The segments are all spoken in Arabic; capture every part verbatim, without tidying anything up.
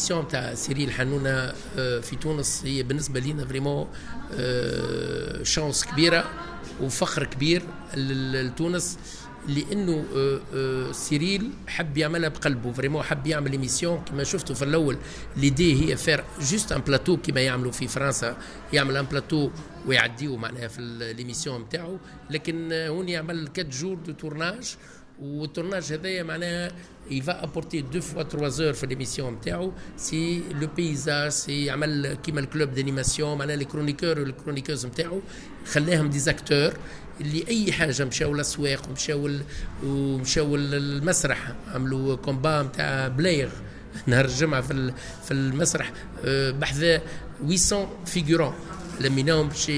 ليميسيون تاع سيريل حنونه في تونس هي بالنسبه لينا فريمون شانس كبيره وفخر كبير لتونس، لانه سيريل حب يعملها بقلبه فريمون، حب يعمل ايميسيون كما شفتوا في الاول. ليدي هي فير جوست ان بلاتو كما يعملوا في فرنسا، يعمل ان بلاتو ويعديو معناها في الايميسيون نتاعو، لكن هون يعمل أربعة جور دو تورناج، والتورناج هذايا معناها il va apporter deux fois trois heures في l'émission نتاعو. سي لو بيزاج، سي يعمل كيما الكلوب دانيماسيون معناها لي كرونيكور والكرونيكوز نتاعو خلاهم ديزاكتور اللي اي حاجه مشاو للاسواق ومشاو ومشاو المسرح، عملوا كومبا نتاع بلايغ نهار الجمعه في في المسرح بحذا ثمانمئة فيغورون لميناهم باش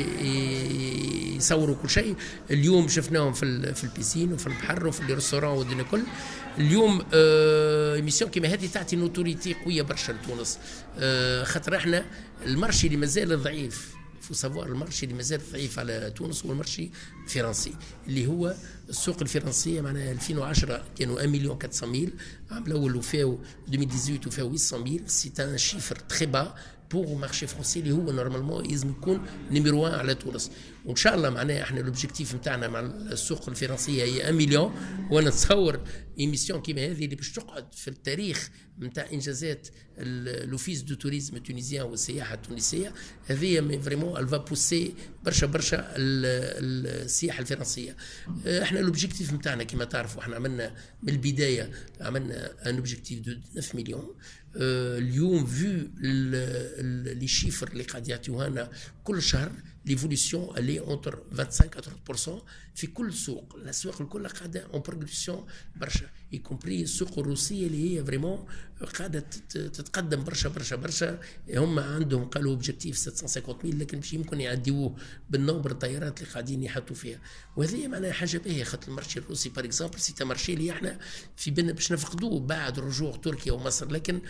يصوروا كل شيء. اليوم شفناهم في في البيسين وفي البحر وفي الريستوران والدنيا كل. اليوم ايميسيون كيما هذه تعطي نوتوريتي قويه برشا لتونس، خاطر احنا المارشي اللي مازال ضعيف، فو سافوار المارشي اللي مازال ضعيف على تونس هو المارشي الفرنسي، اللي هو السوق الفرنسيه معناها ألفين وعشرة كانوا واحد مليون وأربعمئة ألف، عام الاول وفاو ألفين وثمانية عشر وفاو ثمانمئة ألف. سي ان شيفر تري با بور مارشي فرونسي اللي هو نورمالمون لازم يكون نيميرو واحد على تونس. وان شاء الله معناها احنا الاوبجيكتيف نتاعنا مع السوق الفرنسيه هي واحد مليون، وانا نتصور ايميسيون كيما هذه اللي باش تقعد في التاريخ نتاع انجازات لوفيس دو توريزم تونيزيان والسياحه التونسيه، هذه فريمون الفا بوسي برشا برشا السياحه الفرنسيه. احنا الاوبجيكتيف نتاعنا كما تعرفوا احنا عملنا من البدايه عملنا ان اوبجيكتيف دو تسعة مليون. اليوم فيو لي شيفر اللي قاعد يعطيوها لنا كل شهر ليفوليسيون اللي اونتر خمسة وعشرين أربعين بالمئة في كل سوق، الاسواق الكل قاعده اون بروغريسيون برشا، يكومبري السوق الروسيه اللي هي فريمون قاعده تتقدم برشا برشا برشا. هم عندهم قالوا اوبجيكتيف سبعمئة وخمسين ألف، لكن مش يمكن يعديوه بالنوبر الطيارات اللي قاعدين يحطوا فيها، وهذه معناها حاجه باهيه. خاطر المارشي الروسي بار اكزومبل سي مارشي اللي احنا في بالنا باش نفقدوه بعد رجوع تركيا ومصر، لكن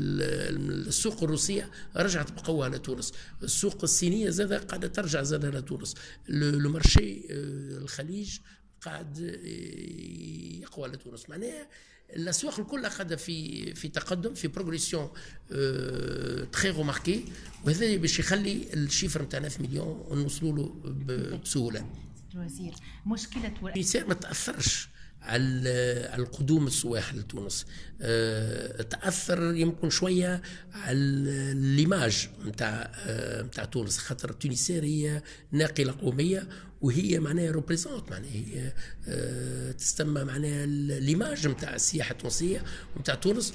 السوق الروسيه رجعت بقوه على تونس. السوق الصينيه زاد قاعده ترجع زاد على تونس. لو مارشي الخليج قاعد يقوى على تونس، معناها الاسواق الكل قاعده في في تقدم في بروغريسيون تري روماركي، وهذا باش يخلي الشيفر نتاعنا في مليون ونوصلوا له بسهوله. الوزير مشكله النساء ما تاثرش على القدوم السواح لتونس، أه تاثر يمكن شويه على ليماج نتاع نتاع تونس، خاطر التونسيه هي ناقله قوميه وهي معناها ريبريزونت، معناها هي أه تستمع معناها ليماج نتاع السياحه التونسيه ونتاع تونس.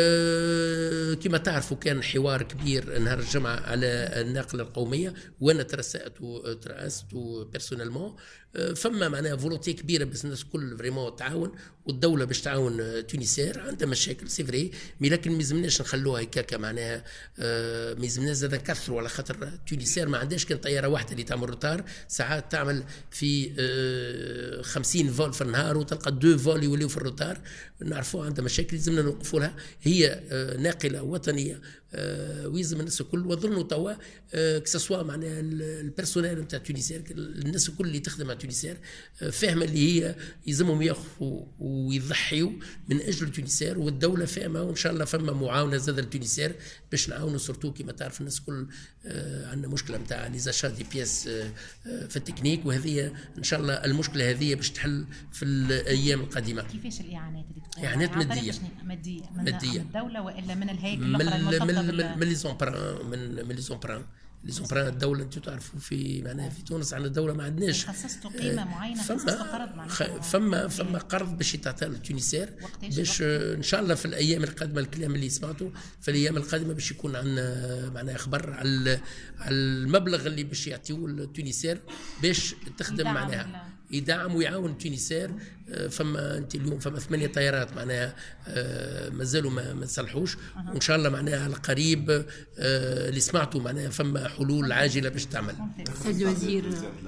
أه كما تعرفوا كان حوار كبير نهار الجمعه على الناقله القوميه، وانا ترأست ترأست بيرسونيلمون. أه فما معناها فولونتي كبيره بس الناس كل فريمون تعاون، والدوله باش تعاون تونسير عندها مشاكل سي فري، مي لكن ما يلزمناش نخلوها هكاكا معناها. أه ما يلزمناش زاد نكثروا، على خاطر تونسير ما عندهاش كان طياره واحده اللي تعمل روتار، ساعات تعمل في أه خمسين فول في النهار وتلقى دو فول يوليو في الروتار، نعرفوا عندها مشاكل لازمنا نوقفوا لها. هي أه ناقله وطنيه أه ويلزم الناس الكل، وظنوا توا أه كسوا معناها البيرسونيل نتاع تونسير، الناس الكل اللي تخدم مع تونسير أه فاهمه اللي هي يلزمهم ياخذوا ويضحيوا من اجل تونسير، والدوله فاهمه، وان شاء الله فما معاونه زاد لتونسير باش نعاونوا سورتو. كما تعرف الناس الكل أه عندنا مشكله نتاع لي زاشا دي بياس أه في التكنيك، وهذه ان شاء الله المشكله هذه باش تحل في الايام القادمه. كيفاش الاعانات اللي تقدم؟ اعانات ماديه ماديه من ماديه الدوله والا من الهيكل الاخرى المرتبطه من من لي زومبران من من لي زومبران لي زومبران الدوله. انتم تعرفوا في معناها في تونس عندنا الدوله ما عندناش خصصتوا قيمه معينه، خصصتوا قرض معناها فما فما قرض باش يتعطى للتونسير باش ان شاء الله في الايام القادمه. الكلام اللي سمعته في الايام القادمه باش يكون عندنا معناها خبر على على المبلغ اللي باش يعطيوه التونسير باش تخدم معناها يدعم ويعاون تونسير. فما انت اليوم فما ثمانيه طيارات معناها مازالوا ما تصلحوش، وان شاء الله معناها على قريب اللي سمعته معناها فما حلول عاجله باش تعمل. سيد الوزير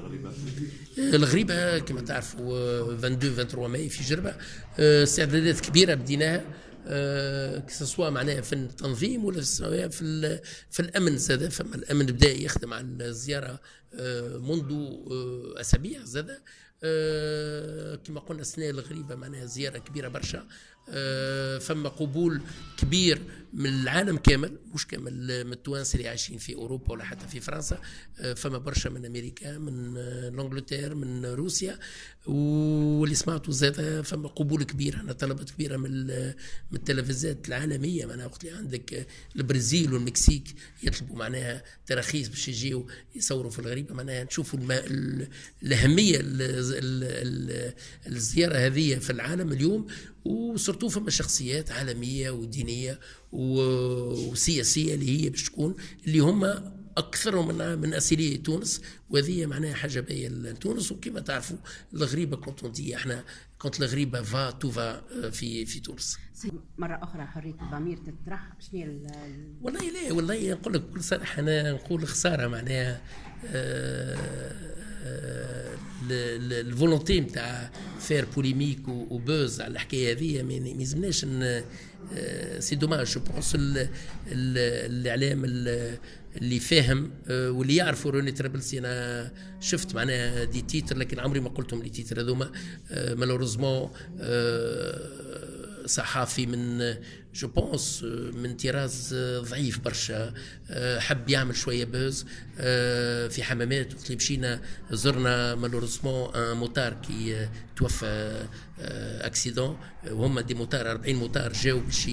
الغريبه كما تعرفوا اثنين وعشرين ثلاثة وعشرين ماي في جربه استعدادات كبيره بديناها، أه كسوا معناها في التنظيم ولا في في الامن زاد. فما الامن بدا يخدم على الزياره أه منذ أه اسابيع زاد. أه كما قلنا السنه الغريبه معناها زياره كبيره برشا فما قبول كبير من العالم كامل، مش كامل من التوانسه اللي عايشين في اوروبا ولا حتى في فرنسا، فما برشا من امريكا، من انجلترا، من روسيا، واللي سمعته زاد فما قبول كبير. انا طلبت كبيره من من التلفزيات العالميه، معناها وقت اللي عندك البرازيل والمكسيك يطلبوا معناها تراخيص باش يجيو يصوروا في الغريبه، معناها نشوفوا الاهميه الزياره هذه في العالم اليوم. وصرتوا فما شخصيات عالميه ودينيه وسياسيه اللي هي باش تكون اللي هما اكثرهم من من اسيليه تونس، وهذه معناها حاجه باهيه لتونس. وكما تعرفوا الغريبه كنت دي احنا كنت الغريبه فا توفا في في تونس. مره اخرى حريه الضمير تطرح شنو ال... والله لا والله نقول لك بكل صراحه انا نقول خساره معناها الفولونتي نتاع فير بوليميك وبوز على الحكايه هذه ما يلزمناش. سي دوماج جو بونس الاعلام اللي فاهم واللي يعرفوا روني ترابلسي. انا شفت معناها دي تيتر لكن عمري ما قلتهم لي تيتر هذوما مالوريزمون. صحافي من جو بونس من طراز ضعيف برشا، حب يعمل شويه بوز في حمامات. وقت اللي مشينا زرنا مالوريزمون ان موتار كي توفى اكسيدون، وهم دي موتار أربعين موتار جاو باش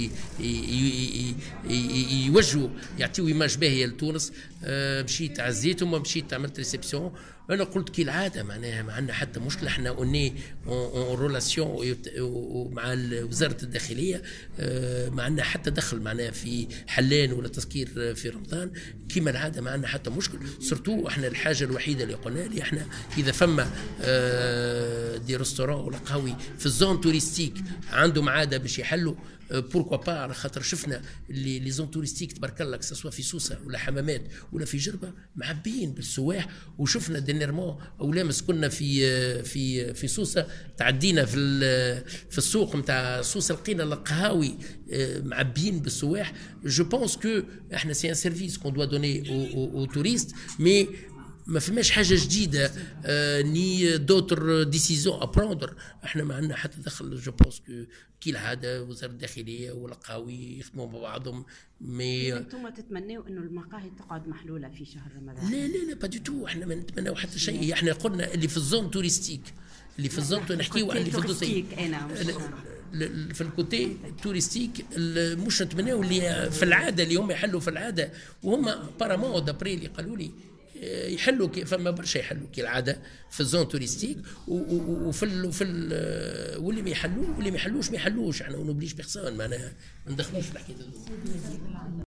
يوجهوا يعطيو ايماج باهيه لتونس. مشيت عزيتهم ومشيت عملت ريسبسيون. انا قلت كي العاده معناها ما عندنا حتى مشكله، احنا اوني اون رولاسيون مع وزاره الداخليه، ما عندنا حتى دخل معناها في حلان ولا تسكير في رمضان كيما العاده، ما عندنا حتى مشكل. سورتو احنا الحاجه الوحيده اللي قلنا لي احنا اذا فما دي ريستورون ولا قهوي في الزون توريستيك عندهم عاده باش يحلوا بوركوا با، على خاطر شفنا اللي لي زون توريستيك تبارك الله سواء في سوسه ولا حمامات ولا في جربه معبيين بالسواح. وشفنا دينيرمون اولامس كنا في في في سوسه تعدينا في في السوق نتاع سوسه لقينا القهاوي معبيين بالسواح. جو بونس كو احنا سي ان سيرفيس كون دوا دوني او توريست، مي ما فماش حاجه جديده آه ني دوتر ديسيزون ابروندر. احنا ما عندنا حتى دخل. جو بونس كو كي العاده وزاره الداخليه والقهاوي يخدموا مع بعضهم. مي انتم تتمنوا انه المقاهي تقعد محلوله في شهر رمضان؟ لا لا لا با دي تو، احنا ما نتمناو حتى شيء. احنا قلنا اللي في الزون توريستيك، اللي في الزون نحكيو على اللي في الدوسي في الكوتي توريستيك، مش نتمناو اللي في العاده اللي هم يحلوا في العاده. وهم بارامون دابري اللي قالوا لي يحلوا فما برشا يحلوا كالعاده في الزون توريستيك وفي ال في ال واللي ما يحلوا واللي ما يحلوش ما يحلوش. احنا نوبليش بيرسون، معناها ما ندخلوش في الحكايه.